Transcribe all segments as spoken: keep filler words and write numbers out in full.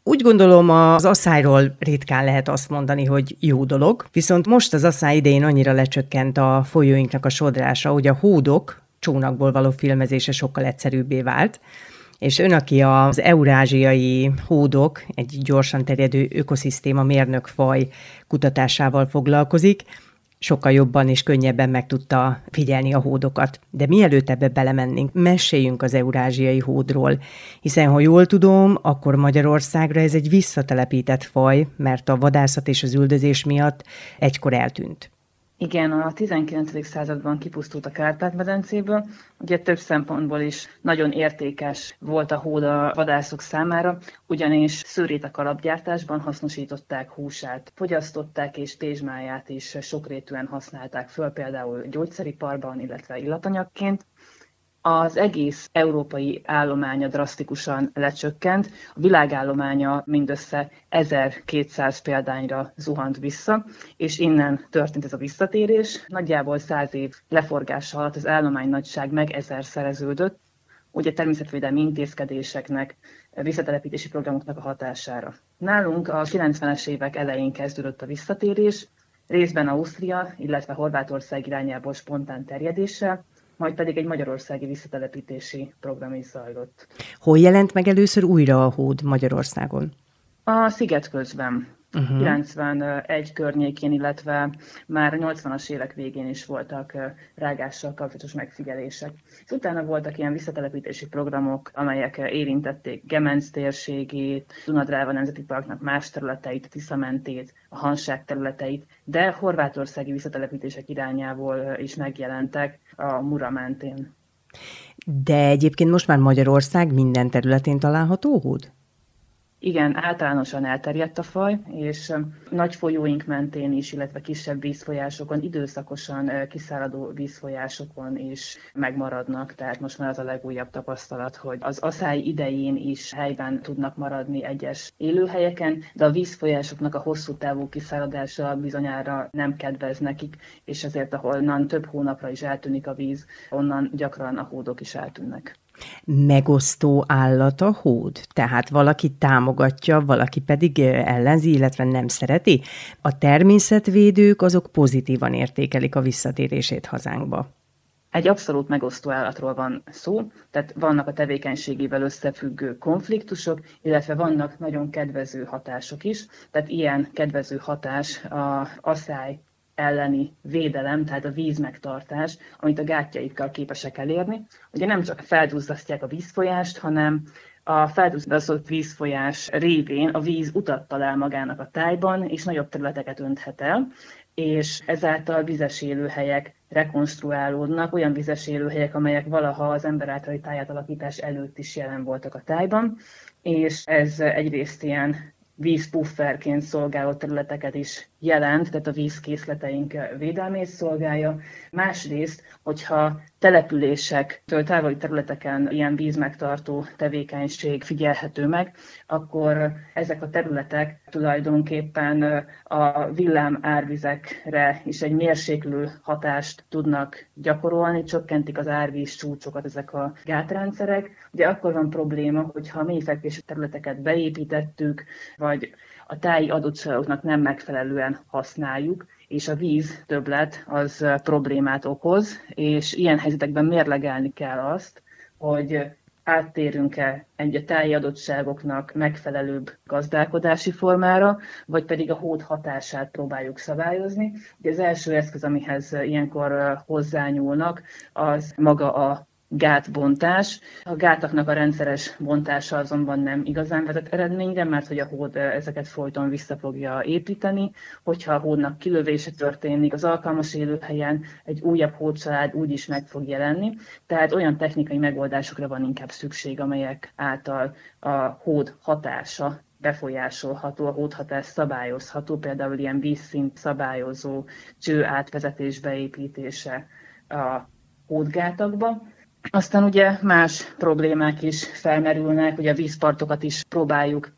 Úgy gondolom, az aszályról ritkán lehet azt mondani, hogy jó dolog, viszont most az aszály idején annyira lecsökkent a folyóinknak a sodrása, hogy a hódok csónakból való filmezése sokkal egyszerűbbé vált, és ön, aki az eurázsiai hódok, egy gyorsan terjedő ökoszisztéma mérnökfaj kutatásával foglalkozik, sokkal jobban és könnyebben meg tudta figyelni a hódokat. De mielőtt ebbe belemennénk, meséljünk az eurázsiai hódról, hiszen ha jól tudom, akkor Magyarországra ez egy visszatelepített faj, mert a vadászat és az üldözés miatt egykor eltűnt. Igen, a tizenkilencedik században kipusztult a Kárpát-medencéből, ugye több szempontból is nagyon értékes volt a hód a vadászok számára, ugyanis szőrét a kalapgyártásban hasznosították, húsát fogyasztották, és pézsmáját is sokrétűen használták föl, például gyógyszeriparban, illetve illatanyagként. Az egész európai állománya drasztikusan lecsökkent, a világállománya mindössze ezerkétszáz példányra zuhant vissza, és innen történt ez a visszatérés. Nagyjából száz év leforgása alatt az állomány nagyság meg ezerszereződött, ugye természetvédelmi intézkedéseknek, visszatelepítési programoknak a hatására. Nálunk a kilencvenes évek elején kezdődött a visszatérés, részben Ausztria, illetve Horvátország irányából spontán terjedéssel, majd pedig egy magyarországi visszatelepítési program is zajlott. Hol jelent meg először újra a hód Magyarországon? A Szigetközben, uh-huh. kilencvenegy környékén, illetve már a nyolcvanas évek végén is voltak rágással kapcsolatos megfigyelések. És utána voltak ilyen visszatelepítési programok, amelyek érintették Gemenc térségét, Dunadráva Nemzeti Parknak más területeit, Tiszamentét, a Hanság területeit, de horvátországi visszatelepítések irányából is megjelentek a Mura mentén. De egyébként most már Magyarország minden területén található hód? Igen, általánosan elterjedt a faj, és nagy folyóink mentén is, illetve kisebb vízfolyásokon, időszakosan kiszáradó vízfolyásokon is megmaradnak. Tehát most már az a legújabb tapasztalat, hogy az aszály idején is helyben tudnak maradni egyes élőhelyeken, de a vízfolyásoknak a hosszú távú kiszáradása bizonyára nem kedvez nekik, és ezért ahonnan több hónapra is eltűnik a víz, onnan gyakran a hódok is eltűnnek. Megosztó állat a hód? Tehát valaki támogatja, valaki pedig ellenzi, illetve nem szereti? A természetvédők azok pozitívan értékelik a visszatérését hazánkba. Egy abszolút megosztó állatról van szó, tehát vannak a tevékenységével összefüggő konfliktusok, illetve vannak nagyon kedvező hatások is, tehát ilyen kedvező hatás az aszály elleni védelem, tehát a vízmegtartás, amit a gátjaikkal képesek elérni. Ugye nem csak felduzzasztják a vízfolyást, hanem a felduzzasztott vízfolyás révén a víz utat talál magának a tájban, és nagyobb területeket önthet el, és ezáltal vizes élőhelyek rekonstruálódnak, olyan vizes élőhelyek, amelyek valaha az ember általi tájátalakítás előtt is jelen voltak a tájban, és ez egyrészt ilyen vízpufferként szolgáló területeket is jelent, tehát a vízkészleteink védelmét szolgálja. Másrészt, hogyha településektől távoli területeken ilyen vízmegtartó tevékenység figyelhető meg, akkor ezek a területek tulajdonképpen a villám árvizekre is egy mérséklő hatást tudnak gyakorolni, csökkentik az árvíz csúcsokat ezek a gátrendszerek. Ugye akkor van probléma, hogyha a mélyfekvési területeket beépítettük, vagy a táji adottságoknak nem megfelelően használjuk, és a víz többlet az problémát okoz, és ilyen helyzetekben mérlegelni kell azt, hogy áttérünk-e egy a táji adottságoknak megfelelőbb gazdálkodási formára, vagy pedig a hód hatását próbáljuk szabályozni. Ugye az első eszköz, amihez ilyenkor hozzányúlnak, az maga a gátbontás. A gátaknak a rendszeres bontása azonban nem igazán vezet eredményre, mert hogy a hód ezeket folyton vissza fogja építeni. Hogyha a hódnak kilövése történik az alkalmas élőhelyen, egy újabb hódcsalád úgyis meg fog jelenni. Tehát olyan technikai megoldásokra van inkább szükség, amelyek által a hód hatása befolyásolható, a hódhatás szabályozható, például ilyen vízszint szabályozó cső átvezetés beépítése a hódgátakba. Aztán ugye más problémák is felmerülnek, ugye a vízpartokat is próbáljuk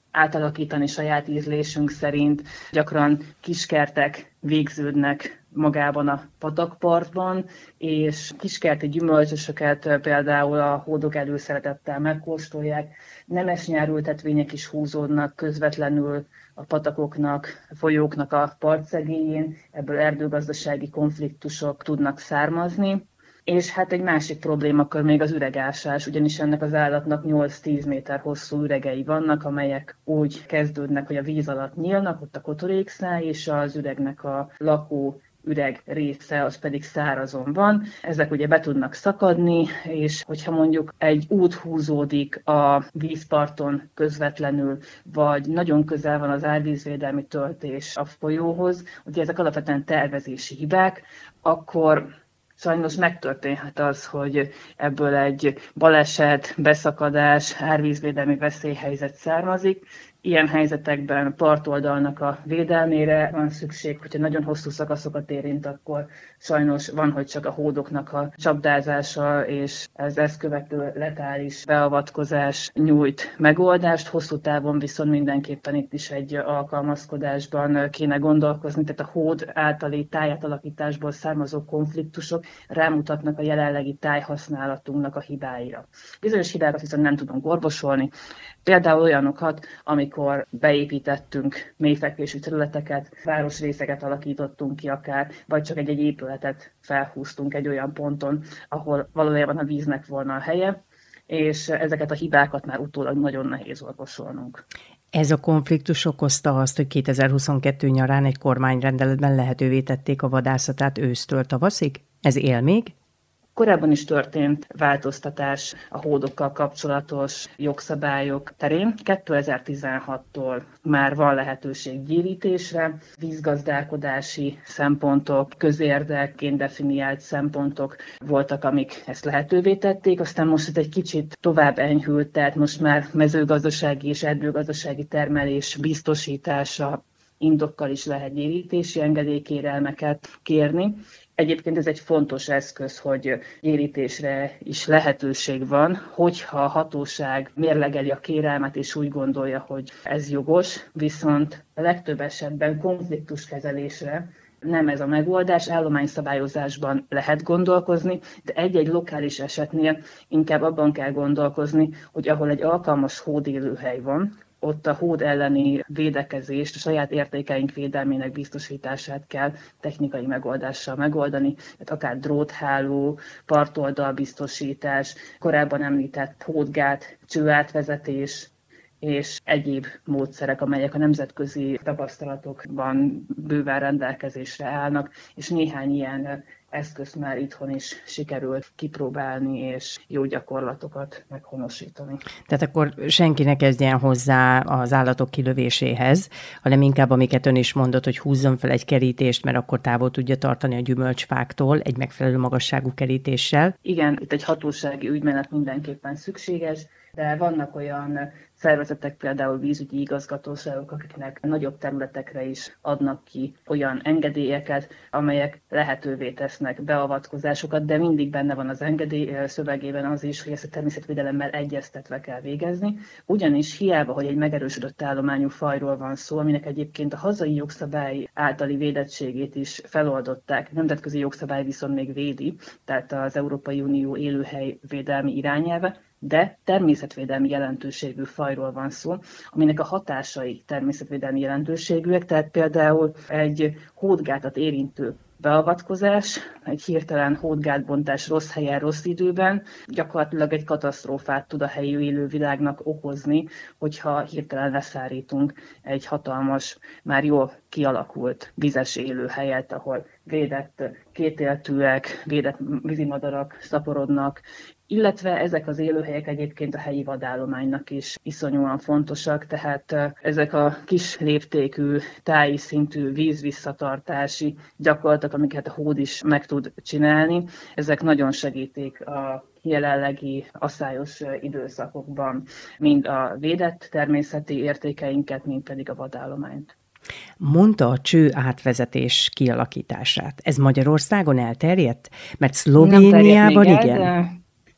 átalakítani saját ízlésünk szerint. Gyakran kiskertek végződnek magában a patakpartban, és kiskerti gyümölcsösöket például a hódok előszeretettel megkóstolják. Nemes nyárültetvények is húzódnak közvetlenül a patakoknak, a folyóknak a partszegélyén, ebből erdőgazdasági konfliktusok tudnak származni. És hát egy másik problémakör még az üregásás, ugyanis ennek az állatnak nyolc-tíz méter hosszú üregei vannak, amelyek úgy kezdődnek, hogy a víz alatt nyílnak, ott a kotorékszáj, és az üregnek a lakó üreg része, az pedig szárazon van. Ezek ugye be tudnak szakadni, és hogyha mondjuk egy út húzódik a vízparton közvetlenül, vagy nagyon közel van az árvízvédelmi töltés a folyóhoz, ugye ezek alapvetően tervezési hibák, akkor sajnos megtörténhet az, hogy ebből egy baleset, beszakadás, árvízvédelmi veszélyhelyzet származik. Ilyen helyzetekben partoldalnak a védelmére van szükség, hogyha nagyon hosszú szakaszokat érint, akkor sajnos van, hogy csak a hódoknak a csapdázása és ez ezt követő letális beavatkozás nyújt megoldást. Hosszú távon viszont mindenképpen itt is egy alkalmazkodásban kéne gondolkozni, tehát a hód általi tájátalakításból származó konfliktusok rámutatnak a jelenlegi tájhasználatunknak a hibáira. Bizonyos hibákat viszont nem tudunk orvosolni, például olyanokat, amikor beépítettünk mélyfekvésű területeket, városrészeket alakítottunk ki akár, vagy csak egy-egy épületet felhúztunk egy olyan ponton, ahol valójában a víznek volna a helye, és ezeket a hibákat már utólag nagyon nehéz orvosolnunk. Ez a konfliktus okozta azt, hogy kétezer-huszonkettő nyarán egy kormányrendeletben lehetővé tették a vadászatát ősztől tavaszig? Ez él még? Korábban is történt változtatás a hódokkal kapcsolatos jogszabályok terén. kétezer-tizenhattól már van lehetőség gyérítésre, vízgazdálkodási szempontok, közérdekként definiált szempontok voltak, amik ezt lehetővé tették. Aztán most ez egy kicsit tovább enyhült, tehát most már mezőgazdasági és erdőgazdasági termelés biztosítása indokkal is lehet gyérítési engedélykérelmeket kérni. Egyébként ez egy fontos eszköz, hogy gyérítésre is lehetőség van, hogyha a hatóság mérlegeli a kérelmet és úgy gondolja, hogy ez jogos, viszont a legtöbb esetben konfliktuskezelésre nem ez a megoldás, állományszabályozásban lehet gondolkozni, de egy-egy lokális esetnél inkább abban kell gondolkozni, hogy ahol egy alkalmas hódélőhely van, ott a hód elleni védekezést, a saját értékeink védelmének biztosítását kell technikai megoldással megoldani, tehát akár drótháló, partoldal biztosítás, korábban említett hódgát, csőátvezetés, és egyéb módszerek, amelyek a nemzetközi tapasztalatokban bőven rendelkezésre állnak, és néhány ilyen eszközt már itthon is sikerült kipróbálni, és jó gyakorlatokat meghonosítani. Tehát akkor senki ne kezdjen hozzá az állatok kilövéséhez, hanem inkább, amiket ön is mondott, hogy húzzon fel egy kerítést, mert akkor távol tudja tartani a gyümölcsfáktól egy megfelelő magasságú kerítéssel. Igen, itt egy hatósági ügymenet mindenképpen szükséges, de vannak olyan szervezetek, például vízügyi igazgatóságok, akiknek nagyobb területekre is adnak ki olyan engedélyeket, amelyek lehetővé tesznek beavatkozásokat, de mindig benne van az engedély szövegében az is, hogy ezt a természetvédelemmel egyeztetve kell végezni, ugyanis hiába, hogy egy megerősödött állományú fajról van szó, aminek egyébként a hazai jogszabály általi védettségét is feloldották, nemzetközi jogszabály viszont még védi, tehát az Európai Unió élőhelyvédelmi irányelve, de természetvédelmi jelentőségű fajról van szó, aminek a hatásai természetvédelmi jelentőségűek, tehát például egy hódgátat érintő beavatkozás, egy hirtelen hódgátbontás rossz helyen, rossz időben gyakorlatilag egy katasztrófát tud a helyi élővilágnak okozni, hogyha hirtelen leszárítunk egy hatalmas, már jól kialakult vizes élőhelyet, ahol védett kétéltűek, védett vízimadarak szaporodnak, illetve ezek az élőhelyek egyébként a helyi vadállománynak is iszonyúan fontosak, tehát ezek a kis léptékű, táji szintű vízvisszatartási gyakorlatok, amiket a hód is meg tud csinálni, ezek nagyon segítik a jelenlegi aszályos időszakokban mind a védett természeti értékeinket, mind pedig a vadállományt. Mondta a cső átvezetés kialakítását. Ez Magyarországon elterjedt? Mert Szlovéniában igen. De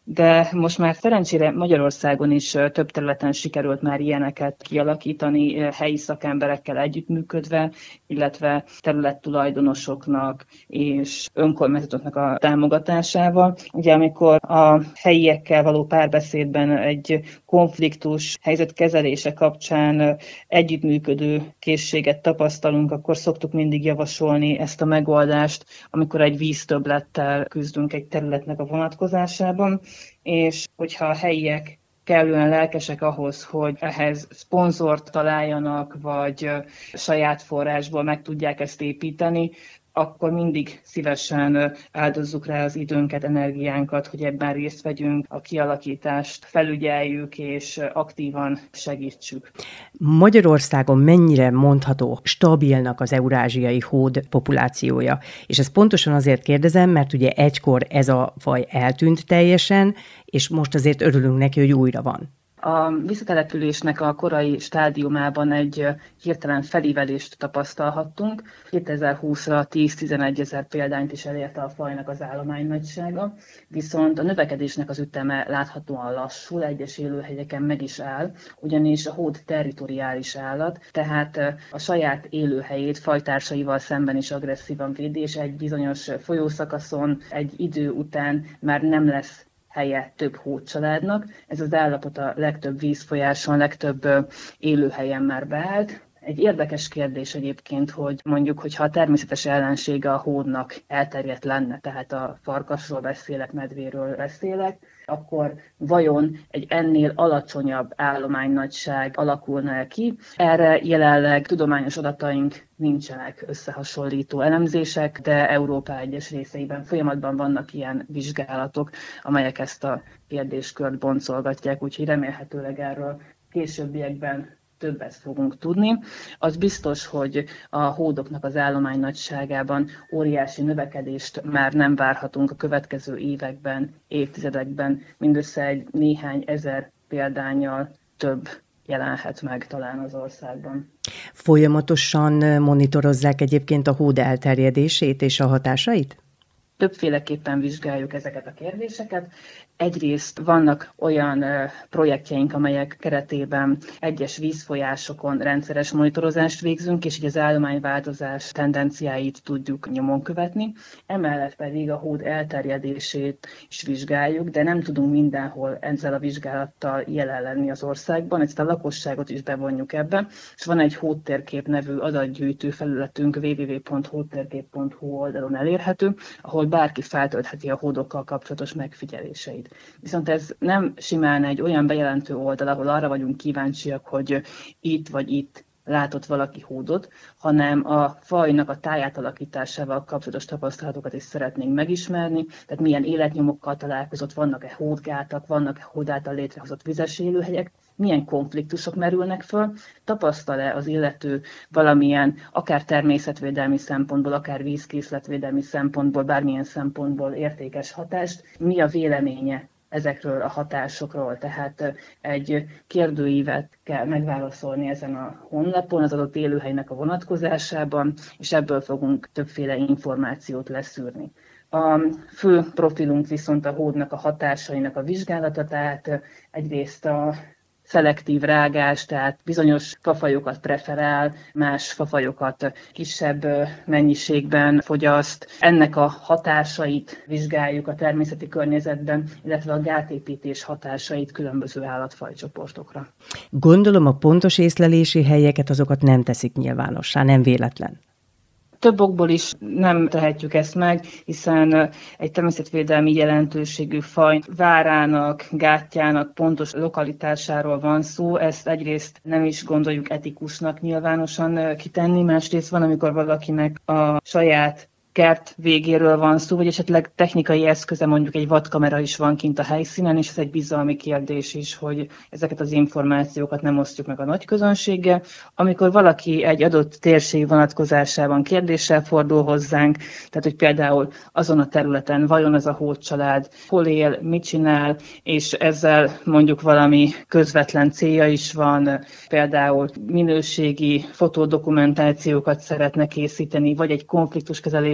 de most már szerencsére Magyarországon is több területen sikerült már ilyeneket kialakítani, helyi szakemberekkel együttműködve, illetve területtulajdonosoknak és önkormányzatoknak a támogatásával. Ugye amikor a helyiekkel való párbeszédben egy konfliktus helyzet kezelése kapcsán együttműködő készséget tapasztalunk, akkor szoktuk mindig javasolni ezt a megoldást, amikor egy víztöbblettel küzdünk egy területnek a vonatkozásában, és hogyha a helyiek kellően lelkesek ahhoz, hogy ehhez szponzort találjanak, vagy saját forrásból meg tudják ezt építeni, akkor mindig szívesen áldozzuk rá az időnket, energiánkat, hogy ebben részt vegyünk, a kialakítást felügyeljük és aktívan segítsük. Magyarországon mennyire mondható stabilnak az eurázsiai hód populációja? És ezt pontosan azért kérdezem, mert ugye egykor ez a faj eltűnt teljesen, és most azért örülünk neki, hogy újra van. A visszatelepülésnek a korai stádiumában egy hirtelen felívelést tapasztalhattunk. kétezer-húszra tíz-tizenegy ezer példányt is elérte a fajnak az állománynagysága, viszont a növekedésnek az üteme láthatóan lassul, egyes élőhelyeken meg is áll, ugyanis a hód territoriális állat, tehát a saját élőhelyét fajtársaival szemben is agresszívan védi, és egy bizonyos folyószakaszon, egy idő után már nem lesz helye több hódcsaládnak. Ez az állapot a legtöbb vízfolyáson, legtöbb élőhelyen már beállt. Egy érdekes kérdés egyébként, hogy mondjuk, hogyha a természetes ellensége a hódnak elterjedt lenne, tehát a farkasról beszélek, medvéről beszélek, akkor vajon egy ennél alacsonyabb állománynagyság alakulna ki? Erre jelenleg tudományos adataink nincsenek, összehasonlító elemzések, de Európa egyes részeiben folyamatban vannak ilyen vizsgálatok, amelyek ezt a kérdéskört boncolgatják, úgyhogy remélhetőleg erről későbbiekben többet fogunk tudni. Az biztos, hogy a hódoknak az állománynagyságában óriási növekedést már nem várhatunk a következő években, évtizedekben, mindössze egy néhány ezer példánnyal több jelenhet meg talán az országban. Folyamatosan monitorozzák egyébként a hód elterjedését és a hatásait? Többféleképpen vizsgáljuk ezeket a kérdéseket. Egyrészt vannak olyan projektjeink, amelyek keretében egyes vízfolyásokon rendszeres monitorozást végzünk, és így az állományváltozás tendenciáit tudjuk nyomon követni. Emellett pedig a hód elterjedését is vizsgáljuk, de nem tudunk mindenhol ezzel a vizsgálattal jelen lenni az országban, ezt a lakosságot is bevonjuk ebbe, és van egy hódtérkép nevű adatgyűjtő felületünk, double-u double-u double-u pont hódtérkép pont hu oldalon elérhető, ahol bárki feltöltheti a hódokkal kapcsolatos megfigyeléseit. Viszont ez nem simán egy olyan bejelentő oldal, ahol arra vagyunk kíváncsiak, hogy itt vagy itt látott valaki hódot, hanem a fajnak a tájátalakításával kapcsolatos tapasztalatokat is szeretnénk megismerni, tehát milyen életnyomokkal találkozott, vannak-e hódgátak, vannak-e hód által létrehozott vizes élőhelyek, milyen konfliktusok merülnek föl, tapasztal-e az illető valamilyen, akár természetvédelmi szempontból, akár vízkészletvédelmi szempontból, bármilyen szempontból értékes hatást, mi a véleménye ezekről a hatásokról. Tehát egy kérdőívet kell megválaszolni ezen a honlapon, az adott élőhelynek a vonatkozásában, és ebből fogunk többféle információt leszűrni. A fő profilunk viszont a hódnak a hatásainak a vizsgálata, tehát egyrészt a szelektív rágás, tehát bizonyos fafajokat preferál, más fafajokat kisebb mennyiségben fogyaszt. Ennek a hatásait vizsgáljuk a természeti környezetben, illetve a gátépítés hatásait különböző állatfajcsoportokra. Gondolom a pontos észlelési helyeket azokat nem teszik nyilvánossá, nem véletlen. Több okból is nem tehetjük ezt meg, hiszen egy természetvédelmi jelentőségű faj várának, gátjának pontos lokalitásáról van szó. Ezt egyrészt nem is gondoljuk etikusnak nyilvánosan kitenni, másrészt van, amikor valakinek a saját kert végéről van szó, vagy esetleg technikai eszköze, mondjuk egy vadkamera is van kint a helyszínen, és ez egy bizalmi kérdés is, hogy ezeket az információkat nem osztjuk meg a nagy közönséggel. Amikor valaki egy adott térség vonatkozásában kérdéssel fordul hozzánk, tehát hogy például azon a területen vajon az a hódcsalád hol él, mit csinál, és ezzel mondjuk valami közvetlen célja is van, például minőségi fotódokumentációkat szeretne készíteni, vagy egy konfliktuskezelés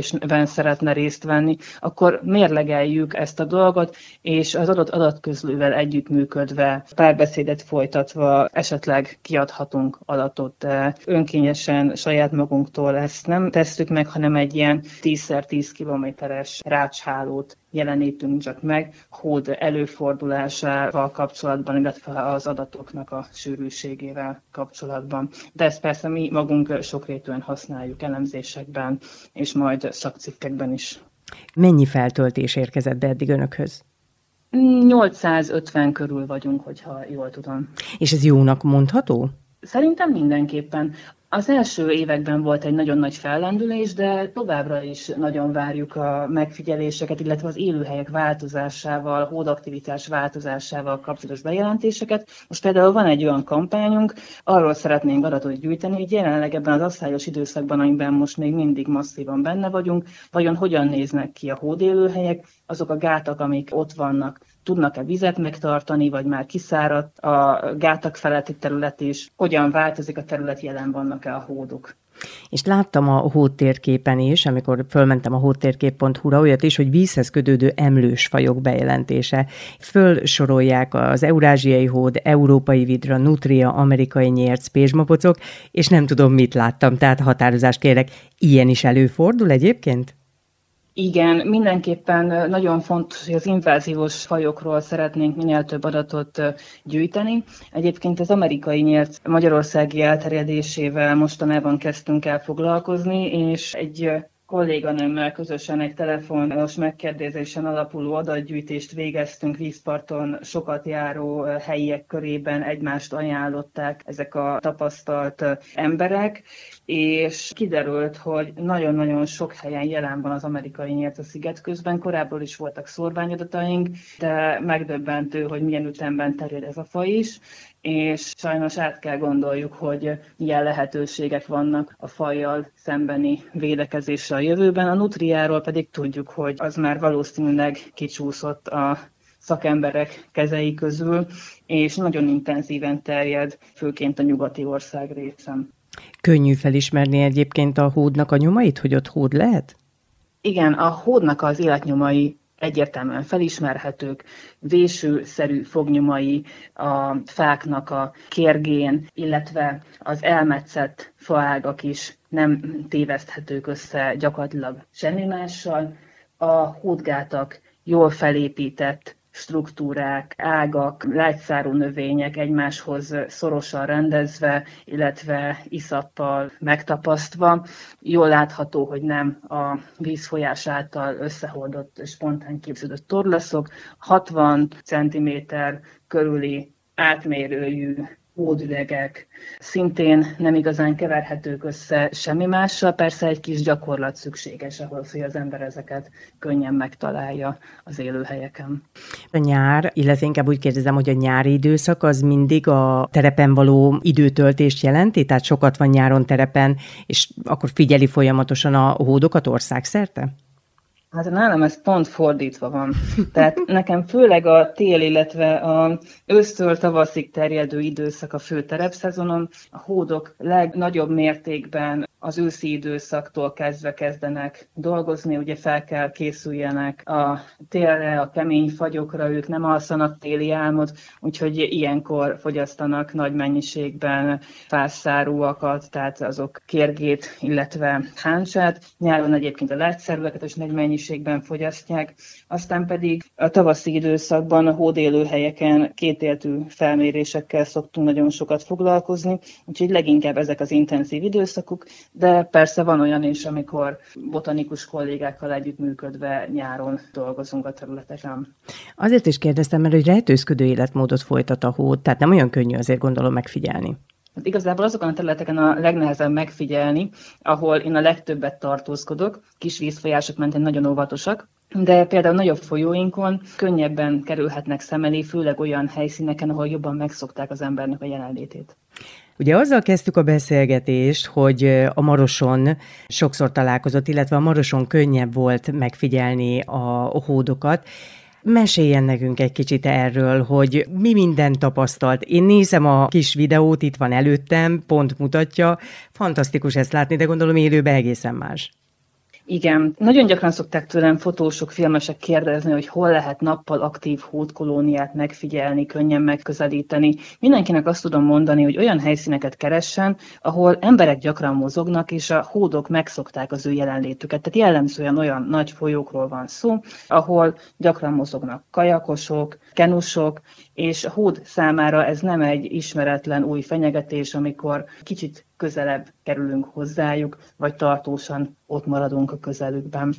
felmérésben szeretne részt venni, akkor mérlegeljük ezt a dolgot, és az adott adatközlővel együttműködve, párbeszédet folytatva esetleg kiadhatunk adatot, de önkényesen saját magunktól ezt nem tesszük meg, hanem egy ilyen tízszer tíz kilométeres rácshálót jelenítünk csak meg hód előfordulásával kapcsolatban, illetve az adatoknak a sűrűségével kapcsolatban. De ezt persze mi magunk sokrétűen használjuk elemzésekben, és majd szakcikkekben is. Mennyi feltöltés érkezett be eddig önökhöz? nyolcszázötven körül vagyunk, hogyha jól tudom. És ez jónak mondható? Szerintem mindenképpen. Az első években volt egy nagyon nagy fellendülés, de továbbra is nagyon várjuk a megfigyeléseket, illetve az élőhelyek változásával, hódaktivitás változásával kapcsolatos bejelentéseket. Most például van egy olyan kampányunk, arról szeretnénk adatot gyűjteni, hogy jelenleg ebben az asszályos időszakban, amiben most még mindig masszívan benne vagyunk, vajon hogyan néznek ki a hódélőhelyek, azok a gátak, amik ott vannak, tudnak-e vizet megtartani, vagy már kiszáradt a gátak feletti terület is, hogyan változik a terület, jelen vannak-e a hódok. És láttam a hódtérképen is, amikor fölmentem a hódtérkép pont hu-ra, olyat is, hogy vízhez kötődő emlős fajok bejelentése. Fölsorolják az eurázsiai hód, európai vidra, nutria, amerikai nyérc, pézsmapocok, és nem tudom, mit láttam, tehát határozást kérek. Ilyen is előfordul egyébként? Igen, mindenképpen nagyon fontos, hogy az invázívos fajokról szeretnénk minél több adatot gyűjteni. Egyébként az amerikai nyérc magyarországi elterjedésével mostanában kezdtünk el foglalkozni, és egy kolléganőmmel közösen egy telefonos megkérdezésen alapuló adatgyűjtést végeztünk vízparton sokat járó helyiek körében, egymást ajánlották ezek a tapasztalt emberek, és kiderült, hogy nagyon-nagyon sok helyen jelen van az amerikai nyérc a sziget közben. Korábban is voltak szórványadataink, de megdöbbentő, hogy milyen ütemben terjed ez a faj is, és sajnos át kell gondoljuk, hogy milyen lehetőségek vannak a fajjal szembeni védekezésre a jövőben. A nutriáról pedig tudjuk, hogy az már valószínűleg kicsúszott a szakemberek kezei közül, és nagyon intenzíven terjed, főként a nyugati ország részen. Könnyű felismerni egyébként a hódnak a nyomait, hogy ott hód lehet? Igen, a hódnak az életnyomai egyértelműen felismerhetők, vésőszerű fognyomai a fáknak a kérgén, illetve az elmetszett faágak is nem téveszthetők össze gyakorlatilag semmi mással. A hódgátak jól felépített struktúrák, ágak, lágyszárú növények egymáshoz szorosan rendezve, illetve iszappal megtapasztva. Jól látható, hogy nem a vízfolyás által összehordott, spontán képződött torlaszok. hatvan centiméter körüli átmérőjű hódüregek szintén nem igazán keverhetők össze semmi mással, persze egy kis gyakorlat szükséges ahhoz, hogy az ember ezeket könnyen megtalálja az élőhelyeken. A nyár, illetve inkább úgy kérdezem, hogy a nyári időszak az mindig a terepen való időtöltést jelenti, tehát sokat van nyáron terepen, és akkor figyeli folyamatosan a hódokat országszerte? Hát nálam ez pont fordítva van. Tehát nekem főleg a tél, illetve a ősztől tavaszig terjedő időszak a fő terepszezonom. A hódok legnagyobb mértékben az őszi időszaktól kezdve kezdenek dolgozni, ugye fel kell készüljenek a télre, a kemény fagyokra, ők nem alszanak téli álmot, úgyhogy ilyenkor fogyasztanak nagy mennyiségben fászszárúakat, tehát azok kérgét, illetve háncsát. Nyáron egyébként a lágyszárúakat is nagy mennyiségben fogyasztják, aztán pedig a tavaszi időszakban a hódélőhelyeken kétéltű felmérésekkel szoktunk nagyon sokat foglalkozni, úgyhogy leginkább ezek az intenzív időszakok, de persze van olyan is, amikor botanikus kollégákkal együttműködve nyáron dolgozunk a területeken. Azért is kérdeztem, mert hogy rejtőzködő életmódot folytat a hód, tehát nem olyan könnyű azért gondolom megfigyelni. Hát igazából azokon a területeken a legnehezebb megfigyelni, ahol én a legtöbbet tartózkodok, kis vízfolyások mentén nagyon óvatosak, de például nagyobb folyóinkon könnyebben kerülhetnek szem elé, főleg olyan helyszíneken, ahol jobban megszokták az embernek a jelenlétét. Ugye azzal kezdtük a beszélgetést, hogy a Maroson sokszor találkozott, illetve a Maroson könnyebb volt megfigyelni a hódokat. Meséljen nekünk egy kicsit erről, hogy mi mindent tapasztalt. Én nézem a kis videót, itt van előttem, pont mutatja. Fantasztikus ezt látni, de gondolom élőben egészen más. Igen, nagyon gyakran szokták tőlem fotósok, filmesek kérdezni, hogy hol lehet nappal aktív hódkolóniát megfigyelni, könnyen megközelíteni. Mindenkinek azt tudom mondani, hogy olyan helyszíneket keressen, ahol emberek gyakran mozognak, és a hódok megszokták az ő jelenlétüket. Tehát jellemzően olyan nagy folyókról van szó, ahol gyakran mozognak kajakosok, kenusok, és a hód számára ez nem egy ismeretlen új fenyegetés, amikor kicsit közelebb kerülünk hozzájuk, vagy tartósan ott maradunk a közelükben.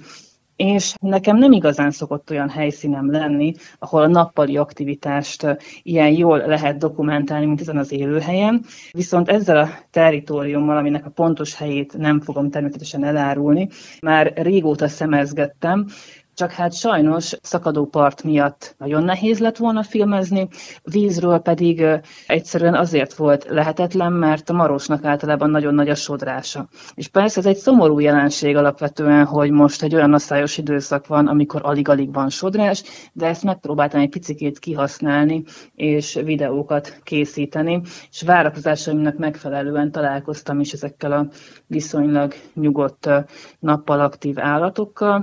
És nekem nem igazán szokott olyan helyszínem lenni, ahol a nappali aktivitást ilyen jól lehet dokumentálni, mint ezen az élőhelyen. Viszont ezzel a territóriummal, aminek a pontos helyét nem fogom természetesen elárulni, már régóta szemezgettem, csak hát sajnos szakadó part miatt nagyon nehéz lett volna filmezni, vízről pedig egyszerűen azért volt lehetetlen, mert a Marosnak általában nagyon nagy a sodrása. És persze ez egy szomorú jelenség alapvetően, hogy most egy olyan asszályos időszak van, amikor alig-alig van sodrás, de ezt megpróbáltam egy picikét kihasználni, és videókat készíteni, és várakozásaimnak megfelelően találkoztam is ezekkel a viszonylag nyugodt nappal aktív állatokkal,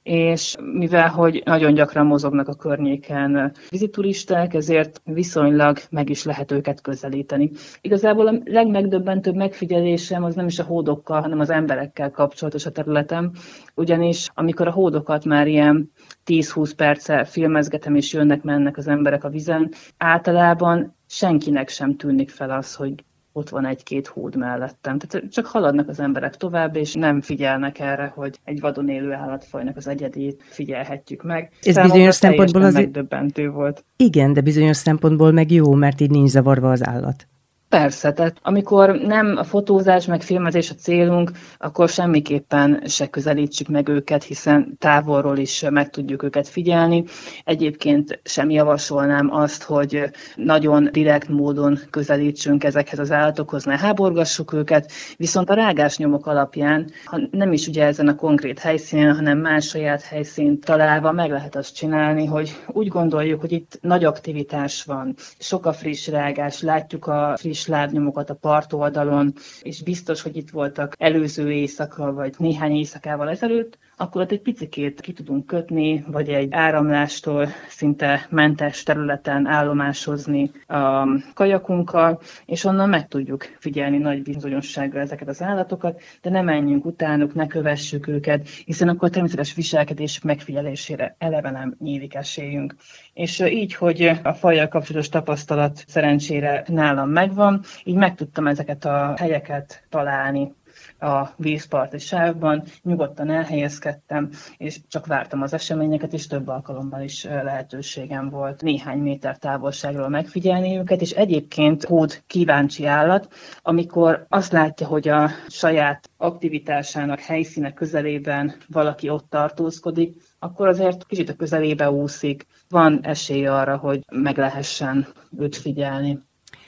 és mivel hogy nagyon gyakran mozognak a környéken vizituristák, ezért viszonylag meg is lehet őket közelíteni. Igazából a legmegdöbbentőbb megfigyelésem az nem is a hódokkal, hanem az emberekkel kapcsolatos a területem, ugyanis amikor a hódokat már ilyen tíz-húsz perccel filmezgetem, és jönnek-mennek az emberek a vizen, általában senkinek sem tűnik fel az, hogy ott van egy-két hód mellettem. Tehát csak haladnak az emberek tovább, és nem figyelnek erre, hogy egy vadon élő állatfajnak az egyedét figyelhetjük meg. Ez Számomra bizonyos szempontból azért megdöbbentő volt. Igen, de bizonyos szempontból meg jó, mert így nincs zavarva az állat. Persze, tehát amikor nem a fotózás meg filmezés a célunk, akkor semmiképpen se közelítsük meg őket, hiszen távolról is meg tudjuk őket figyelni. Egyébként sem javasolnám azt, hogy nagyon direkt módon közelítsünk ezekhez az állatokhoz, ne háborgassuk őket, viszont a rágásnyomok alapján, ha nem is ugye ezen a konkrét helyszínen, hanem más saját helyszínt találva meg lehet azt csinálni, hogy úgy gondoljuk, hogy itt nagy aktivitás van, sok a friss rágás, látjuk a friss lábnyomokat a partoldalon, és biztos, hogy itt voltak előző éjszaka, vagy néhány éjszakával ezelőtt, akkor ott egy picikét ki tudunk kötni, vagy egy áramlástól szinte mentes területen állomásozni a kajakunkkal, és onnan meg tudjuk figyelni nagy bizonyossággal ezeket az állatokat, de ne menjünk utánuk, ne kövessük őket, hiszen akkor természetes viselkedésük megfigyelésére eleve nem nyílik esélyünk. És így, hogy a fajjal kapcsolatos tapasztalat szerencsére nálam megvan, így meg tudtam ezeket a helyeket találni a vízparti sávban, nyugodtan elhelyezkedtem, és csak vártam az eseményeket, és több alkalommal is lehetőségem volt néhány méter távolságról megfigyelni őket, és egyébként hód kíváncsi állat, amikor azt látja, hogy a saját aktivitásának helyszíne közelében valaki ott tartózkodik, akkor azért kicsit a közelébe úszik, van esély arra, hogy meg lehessen őt figyelni.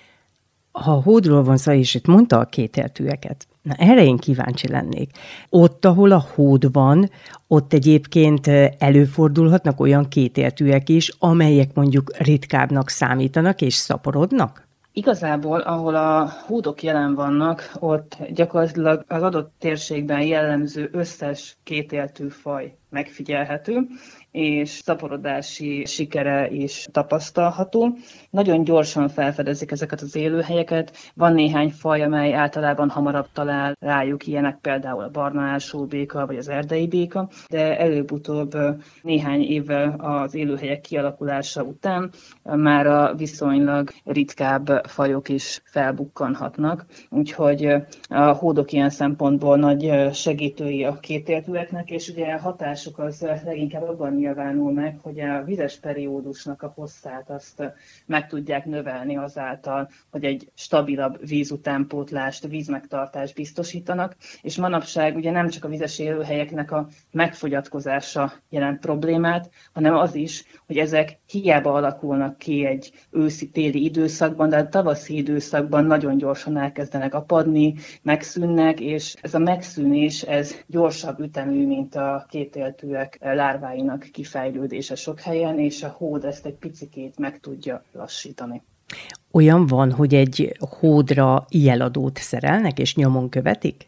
Ha a hódról van szó, és itt mondta a kétéltűeket, na erre én kíváncsi lennék. Ott, ahol a hód van, ott egyébként előfordulhatnak olyan kétéltűek is, amelyek mondjuk ritkábbnak számítanak és szaporodnak? Igazából, ahol a hódok jelen vannak, ott gyakorlatilag az adott térségben jellemző összes kétéltű faj megfigyelhető, és szaporodási sikere is tapasztalható. Nagyon gyorsan felfedezik ezeket az élőhelyeket. Van néhány faj, amely általában hamarabb talál rájuk, ilyenek például a barna ásóbéka vagy az erdei béka, de előbb-utóbb néhány évvel az élőhelyek kialakulása után már a viszonylag ritkább fajok is felbukkanhatnak. Úgyhogy a hódok ilyen szempontból nagy segítői a kétéltűeknek, és ugye a hatásuk az leginkább abban nyilvánul meg, hogy a vizes periódusnak a hosszát azt meg tudják növelni azáltal, hogy egy stabilabb vízutánpótlást, vízmegtartást biztosítanak, és manapság ugye nem csak a vizes élőhelyeknek a megfogyatkozása jelent problémát, hanem az is, hogy ezek hiába alakulnak ki egy őszi-téli időszakban, de a tavaszi időszakban nagyon gyorsan elkezdenek apadni, megszűnnek, és ez a megszűnés, ez gyorsabb ütemű, mint a kétéltűek lárváinak kifejlődése sok helyen, és a hód ezt egy picikét meg tudja lassítani. Olyan van, hogy egy hódra jeladót szerelnek, és nyomon követik?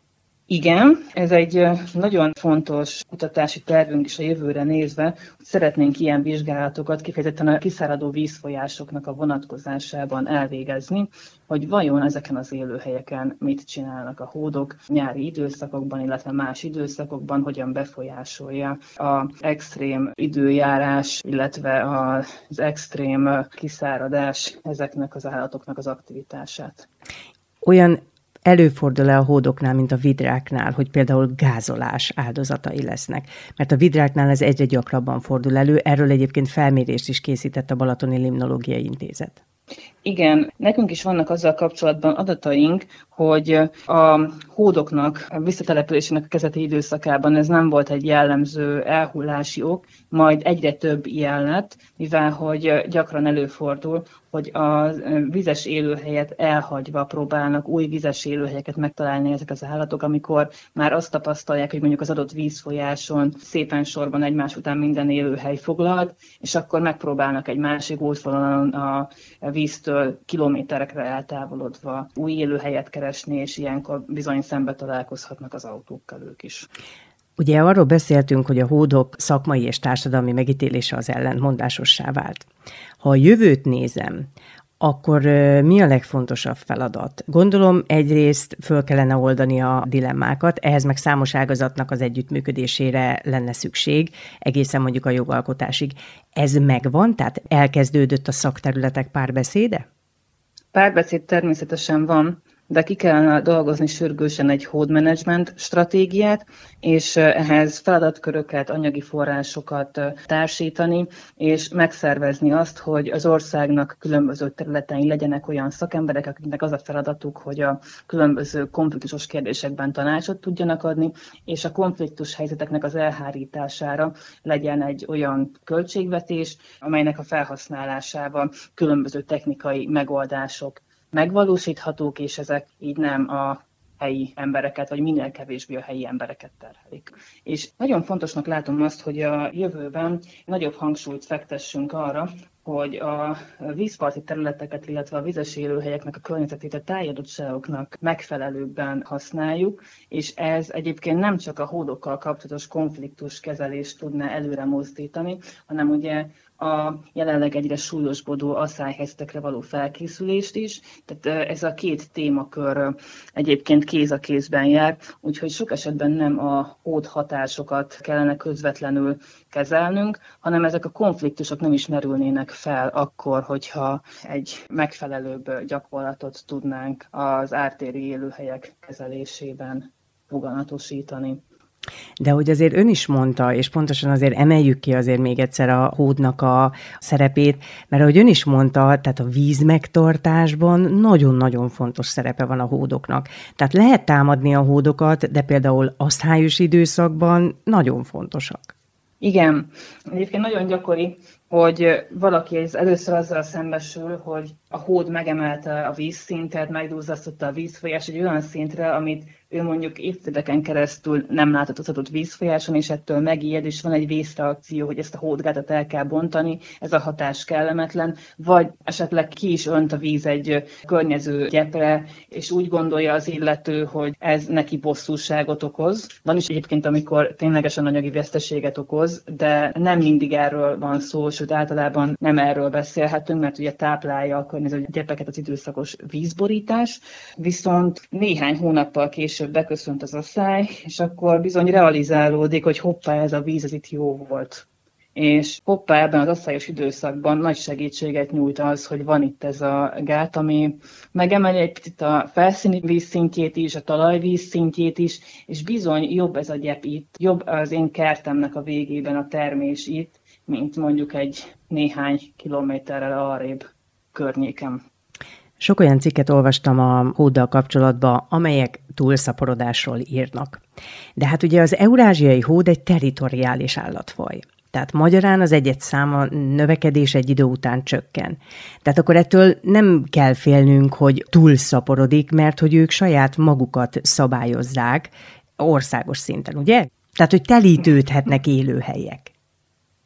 Igen, ez egy nagyon fontos kutatási tervünk is a jövőre nézve, hogy szeretnénk ilyen vizsgálatokat kifejezetten a kiszáradó vízfolyásoknak a vonatkozásában elvégezni, hogy vajon ezeken az élőhelyeken mit csinálnak a hódok nyári időszakokban, illetve más időszakokban, hogyan befolyásolja az extrém időjárás, illetve az extrém kiszáradás ezeknek az állatoknak az aktivitását. Olyan előfordul-e a hódoknál, mint a vidráknál, hogy például gázolás áldozatai lesznek? Mert a vidráknál ez egyre gyakrabban fordul elő, erről egyébként felmérést is készített a Balatoni Limnológiai Intézet. Igen, nekünk is vannak azzal kapcsolatban adataink, hogy a hódoknak, a visszatelepülésének a kezdeti időszakában ez nem volt egy jellemző elhullási ok, majd egyre több ilyen lett, mivel hogy gyakran előfordul, hogy a vizes élőhelyet elhagyva próbálnak új vizes élőhelyeket megtalálni ezek az állatok, amikor már azt tapasztalják, hogy mondjuk az adott vízfolyáson szépen sorban egymás után minden élőhely foglalt, és akkor megpróbálnak egy másik útvonalon a víztől kilométerekre eltávolodva új élőhelyet keresni, és ilyenkor bizony szembe találkozhatnak az autókkal ők is. Ugye arról beszéltünk, hogy a hódok szakmai és társadalmi megítélése az ellentmondásossá vált. Ha a jövőt nézem, akkor mi a legfontosabb feladat? Gondolom egyrészt föl kellene oldani a dilemmákat, ehhez meg számos ágazatnak az együttműködésére lenne szükség, egészen mondjuk a jogalkotásig. Ez megvan? Tehát elkezdődött a szakterületek párbeszéde? Párbeszéd természetesen van, de ki kellene dolgozni sürgősen egy hódmenedzsment stratégiát, és ehhez feladatköröket, anyagi forrásokat társítani, és megszervezni azt, hogy az országnak különböző területein legyenek olyan szakemberek, akiknek az a feladatuk, hogy a különböző konfliktusos kérdésekben tanácsot tudjanak adni, és a konfliktus helyzeteknek az elhárítására legyen egy olyan költségvetés, amelynek a felhasználásával különböző technikai megoldások megvalósíthatók, és ezek így nem a helyi embereket, vagy minél kevésbé a helyi embereket terhelik. És nagyon fontosnak látom azt, hogy a jövőben nagyobb hangsúlyt fektessünk arra, hogy a vízparti területeket, illetve a vizes élőhelyeknek a környezetét a tájadottságoknak megfelelőbben használjuk, és ez egyébként nem csak a hódokkal kapcsolatos konfliktus kezelést tudná előre mozdítani, hanem ugye a jelenleg egyre súlyosbodó asszályhelyzetekre való felkészülést is. Tehát ez a két témakör egyébként kéz a kézben jár, úgyhogy sok esetben nem a hód hatásokat kellene közvetlenül kezelnünk, hanem ezek a konfliktusok nem is merülnének fel akkor, hogyha egy megfelelőbb gyakorlatot tudnánk az ártéri élőhelyek kezelésében foganatosítani. De hogy azért ön is mondta, és pontosan azért emeljük ki azért még egyszer a hódnak a szerepét, mert ahogy ön is mondta, tehát a vízmegtartásban nagyon-nagyon fontos szerepe van a hódoknak. Tehát lehet támadni a hódokat, de például asztályos időszakban nagyon fontosak. Igen, egyébként nagyon gyakori, hogy valaki először azzal szembesül, hogy a hód megemelte a vízszintet, megduzzasztotta a vízfolyást egy olyan szintre, amit ő mondjuk évtizedeken keresztül nem látott az adott vízfolyáson, és ettől megijed, és van egy vészreakció, hogy ezt a hódgátat el kell bontani, ez a hatás kellemetlen, vagy esetleg ki is önt a víz egy környező gyepre, és úgy gondolja az illető, hogy ez neki bosszúságot okoz. Van is egyébként, amikor ténylegesen anyagi veszteséget okoz, de nem mindig erről van szó, sőt általában nem erről beszélhetünk, mert ugye táplálja a környező gyepeket az időszakos vízborítás, viszont néhány hónappal később beköszönt az asszály, és akkor bizony realizálódik, hogy hoppá, ez a víz, ez itt jó volt. És hoppá, ebben az asszályos időszakban nagy segítséget nyújt az, hogy van itt ez a gát, ami megemeli egy picit a felszíni vízszintjét is, a talajvíz szintjét is, és bizony jobb ez a gyep itt, jobb az én kertemnek a végében a termés itt, mint mondjuk egy néhány kilométerrel arrébb környéken. Sok olyan cikket olvastam a hóddal kapcsolatban, amelyek túlszaporodásról írnak. De hát ugye az eurázsiai hód egy territoriális állatfaj. Tehát magyarán az egyed száma növekedés egy idő után csökken. Tehát akkor ettől nem kell félnünk, hogy túlszaporodik, mert hogy ők saját magukat szabályozzák országos szinten, ugye? Tehát, hogy telítődhetnek élőhelyek.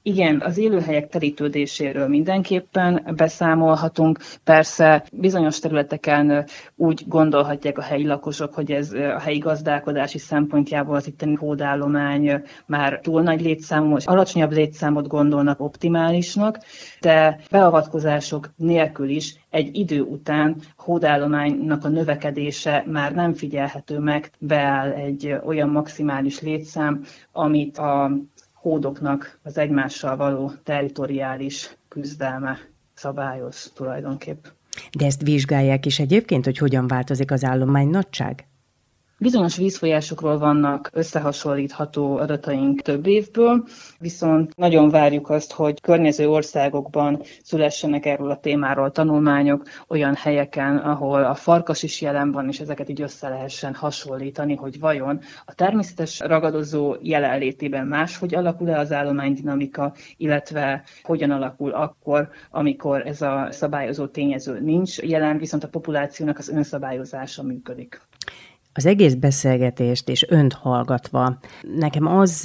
Igen, az élőhelyek terítődéséről mindenképpen beszámolhatunk. Persze bizonyos területeken úgy gondolhatják a helyi lakosok, hogy ez a helyi gazdálkodási szempontjából az itteni hódállomány már túl nagy létszámú, és alacsonyabb létszámot gondolnak optimálisnak, de beavatkozások nélkül is egy idő után hódállománynak a növekedése már nem figyelhető meg, beáll egy olyan maximális létszám, amit a hódoknak az egymással való territoriális küzdelme szabályoz tulajdonképp. De ezt vizsgálják is egyébként, hogy hogyan változik az állomány nagyság? Bizonyos vízfolyásokról vannak összehasonlítható adataink több évből, viszont nagyon várjuk azt, hogy környező országokban szülessenek erről a témáról tanulmányok, olyan helyeken, ahol a farkas is jelen van, és ezeket így össze lehessen hasonlítani, hogy vajon a természetes ragadozó jelenlétében máshogy alakul-e az állománydinamika, illetve hogyan alakul akkor, amikor ez a szabályozó tényező nincs jelen, viszont a populációnak az önszabályozása működik. Az egész beszélgetést és önt hallgatva nekem az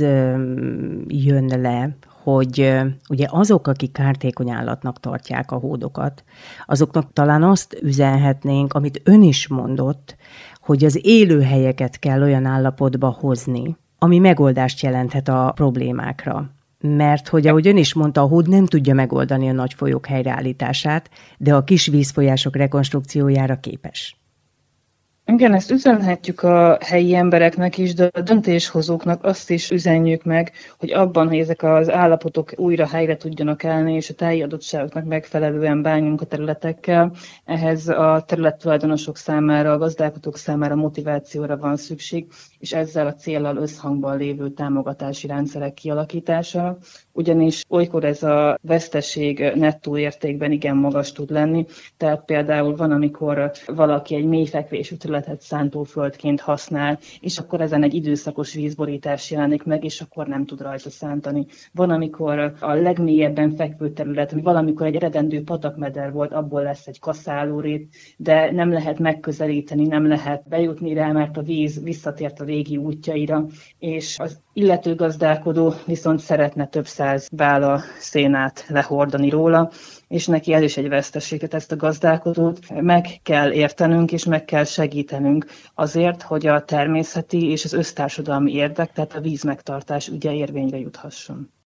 jön le, hogy ugye azok, akik kártékony állatnak tartják a hódokat, azoknak talán azt üzenhetnénk, amit ön is mondott, hogy az élőhelyeket kell olyan állapotba hozni, ami megoldást jelenthet a problémákra. Mert hogy ahogy ön is mondta, a hód nem tudja megoldani a nagy folyók helyreállítását, de a kis vízfolyások rekonstrukciójára képes. Igen, ezt üzenhetjük a helyi embereknek is, de a döntéshozóknak azt is üzenjük meg, hogy abban, hogy ezek az állapotok újra helyre tudjanak állni, és a táji adottságoknak megfelelően bánjunk a területekkel, ehhez a területtulajdonosok számára, a gazdálkodók számára motivációra van szükség, és ezzel a céllal összhangban lévő támogatási rendszerek kialakítása, ugyanis olykor ez a veszteség nettó értékben igen magas tud lenni, tehát például van, amikor valaki egy mélyfekvésű területet szántóföldként használ, és akkor ezen egy időszakos vízborítás jelenik meg, és akkor nem tud rajta szántani. Van, amikor a legmélyebben fekvő terület, ami valamikor egy eredendő patakmeder volt, abból lesz egy kaszálórét, de nem lehet megközelíteni, nem lehet bejutni rá, mert a víz visszatért a régi útjaira, és az illető gazdálkodó viszont szeretne több száz bála szénát lehordani róla, és neki ez is egy veszteség. Tehát ezt a gazdálkodót meg kell értenünk, és meg kell segítenünk azért, hogy a természeti és az össztársadalmi érdek, tehát a vízmegtartás ügye érvényre juthasson.